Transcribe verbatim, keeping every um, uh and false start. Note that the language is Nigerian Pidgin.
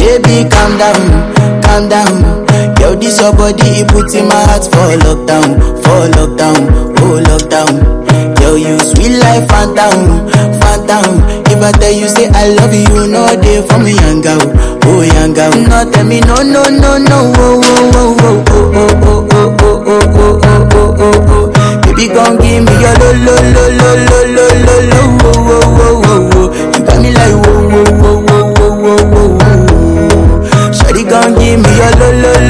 Baby, calm down, calm down. Yo, this your body, it puts in my heart for lockdown, for lockdown, oh lockdown. Yo, you sweet life, phantom, phantom. If I tell you say I love you, you know they for me, young girl, oh young girl. No, tell me no, no, no, no, oh, oh, oh, oh, oh, oh, oh, oh, oh, oh, oh, oh, oh. Baby, gon' give me your lo, lo, lo, lo, lo, lo, lo, lo, oh, oh, oh, oh, oh. You got me like whoa, whoa, whoa, whoa, whoa, whoa, whoa. Shawty gon' give me your lo, lo,